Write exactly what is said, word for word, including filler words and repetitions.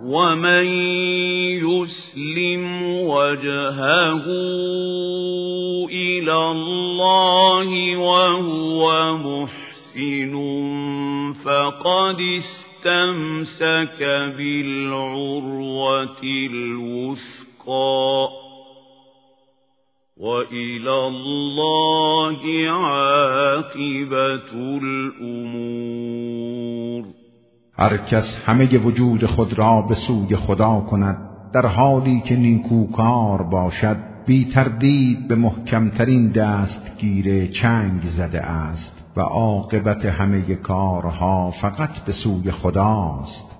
ومن يسلم وجهه إلى الله وهو محسن فقد استمسك بالعروة الوثقى وإلى الله عاقبة الأمور. هر کس همه وجود خود را به سوی خدا کند در حالی که نیکوکار باشد، بی تردید به محکمترین دستگیر چنگ زده است و عاقبت همه کارها فقط به سوی خداست.